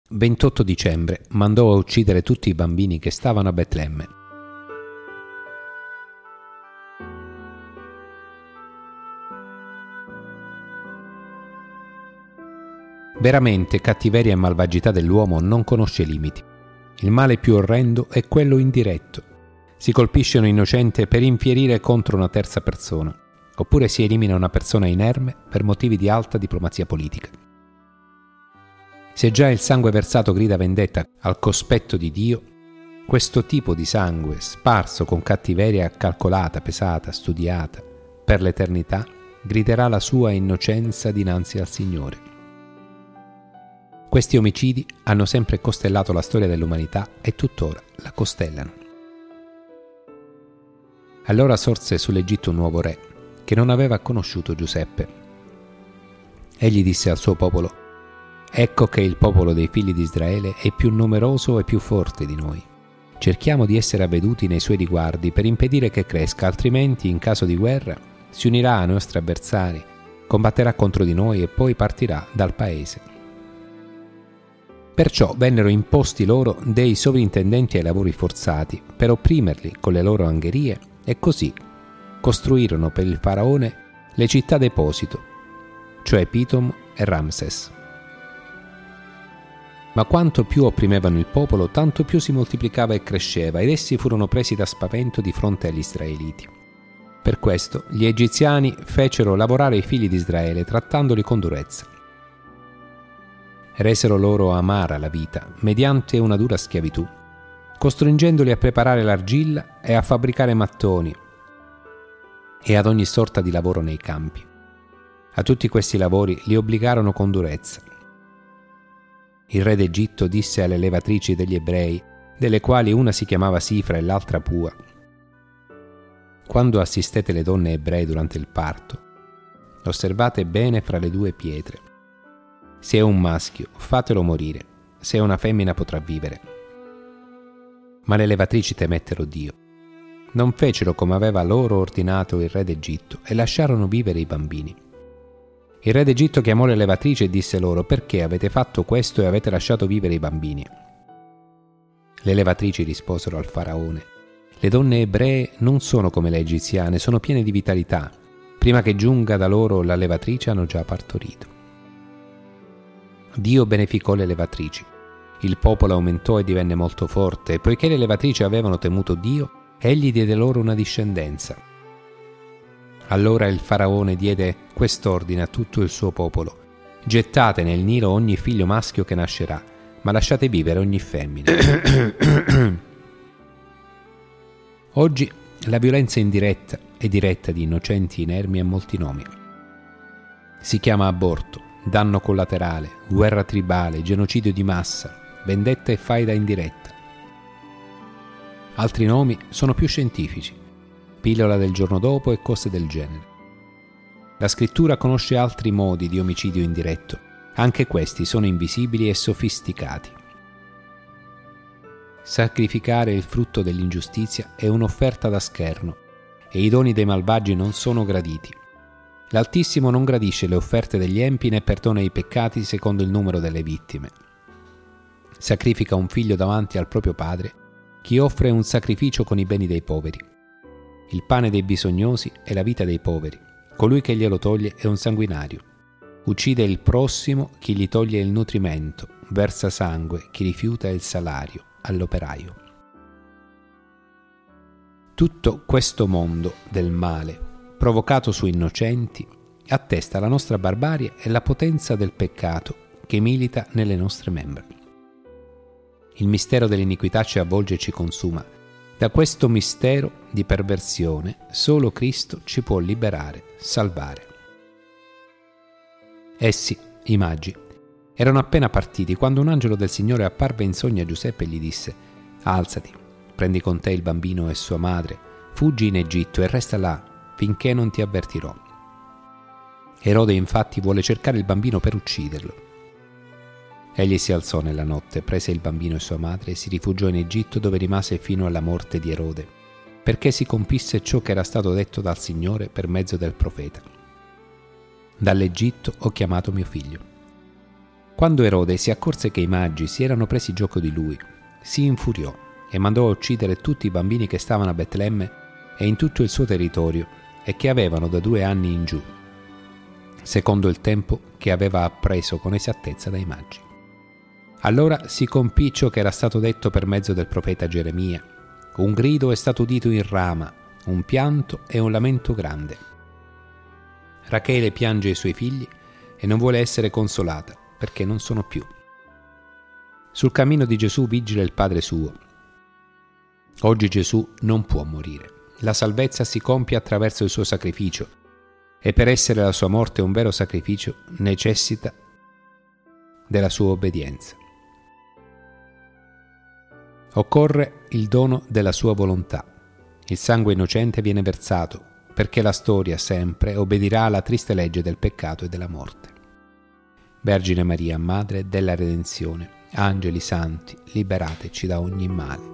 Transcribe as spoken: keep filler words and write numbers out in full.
ventotto dicembre mandò a uccidere tutti i bambini che stavano a Betlemme. Veramente cattiveria e malvagità dell'uomo non conosce limiti. Il male più orrendo è quello indiretto. Si colpisce un innocente per infierire contro una terza persona, oppure si elimina una persona inerme per motivi di alta diplomazia politica. Se già il sangue versato grida vendetta al cospetto di Dio, questo tipo di sangue, sparso con cattiveria calcolata, pesata, studiata, per l'eternità, griderà la sua innocenza dinanzi al Signore. Questi omicidi hanno sempre costellato la storia dell'umanità e tuttora la costellano. Allora sorse sull'Egitto un nuovo re, che non aveva conosciuto Giuseppe. Egli disse al suo popolo: «Ecco che il popolo dei figli di Israele è più numeroso e più forte di noi. Cerchiamo di essere avveduti nei suoi riguardi per impedire che cresca, altrimenti, in caso di guerra, si unirà ai nostri avversari, combatterà contro di noi e poi partirà dal paese». Perciò vennero imposti loro dei sovrintendenti ai lavori forzati per opprimerli con le loro angherie, e così costruirono per il faraone le città deposito, cioè Pitom e Ramses. Ma quanto più opprimevano il popolo, tanto più si moltiplicava e cresceva, ed essi furono presi da spavento di fronte agli israeliti. Per questo gli egiziani fecero lavorare i figli di Israele, trattandoli con durezza. Resero loro amara la vita mediante una dura schiavitù, costringendoli a preparare l'argilla e a fabbricare mattoni e ad ogni sorta di lavoro nei campi. A tutti questi lavori li obbligarono con durezza. Il re d'Egitto disse alle levatrici degli ebrei, delle quali una si chiamava Sifra e l'altra Pua: «Quando assistete le donne ebree durante il parto, osservate bene fra le due pietre. Se è un maschio, fatelo morire, se è una femmina potrà vivere». Ma le levatrici temettero Dio. Non fecero come aveva loro ordinato il re d'Egitto e lasciarono vivere i bambini. Il re d'Egitto chiamò le levatrici e disse loro: «Perché avete fatto questo e avete lasciato vivere i bambini?» Le levatrici risposero al faraone: «Le donne ebree non sono come le egiziane, sono piene di vitalità. Prima che giunga da loro la levatrice hanno già partorito». Dio beneficò le levatrici. Il popolo aumentò e divenne molto forte, e poiché le levatrici avevano temuto Dio, egli diede loro una discendenza. Allora il faraone diede quest'ordine a tutto il suo popolo: «Gettate nel Nilo ogni figlio maschio che nascerà, ma lasciate vivere ogni femmina». Oggi la violenza indiretta e diretta di innocenti inermi ha molti nomi. Si chiama aborto, danno collaterale, guerra tribale, genocidio di massa, vendetta e faida indiretta. Altri nomi sono più scientifici: pillola del giorno dopo e cose del genere. La scrittura conosce altri modi di omicidio indiretto, anche questi sono invisibili e sofisticati. Sacrificare il frutto dell'ingiustizia è un'offerta da scherno, e i doni dei malvagi non sono graditi. L'Altissimo non gradisce le offerte degli empi né perdona i peccati secondo il numero delle vittime. Sacrifica un figlio davanti al proprio padre chi offre un sacrificio con i beni dei poveri. Il pane dei bisognosi è la vita dei poveri. Colui che glielo toglie è un sanguinario. Uccide il prossimo chi gli toglie il nutrimento, versa sangue chi rifiuta il salario all'operaio. Tutto questo mondo del male provocato su innocenti attesta la nostra barbarie e la potenza del peccato che milita nelle nostre membra. Il mistero dell'iniquità ci avvolge e ci consuma. Da questo mistero di perversione solo Cristo ci può liberare, salvare. Essi, i magi, erano appena partiti quando un angelo del Signore apparve in sogno a Giuseppe e gli disse: «Alzati, prendi con te il bambino e sua madre, fuggi in Egitto e resta là finché non ti avvertirò». Erode infatti vuole cercare il bambino per ucciderlo. Egli si alzò nella notte, prese il bambino e sua madre e si rifugiò in Egitto, dove rimase fino alla morte di Erode, perché si compisse ciò che era stato detto dal Signore per mezzo del profeta: «Dall'Egitto ho chiamato mio figlio». Quando Erode si accorse che i magi si erano presi gioco di lui, si infuriò e mandò a uccidere tutti i bambini che stavano a Betlemme e in tutto il suo territorio e che avevano da due anni in giù, secondo il tempo che aveva appreso con esattezza dai magi. Allora si compì ciò che era stato detto per mezzo del profeta Geremia. Un grido è stato udito in Rama, un pianto e un lamento grande. Rachele piange i suoi figli e non vuole essere consolata, perché non sono più. Sul cammino di Gesù vigila il Padre suo. Oggi Gesù non può morire. La salvezza si compie attraverso il suo sacrificio e per essere la sua morte un vero sacrificio necessita della sua obbedienza. Occorre il dono della sua volontà. Il sangue innocente viene versato perché la storia sempre obbedirà alla triste legge del peccato e della morte. Vergine Maria, Madre della Redenzione, angeli santi, liberateci da ogni male.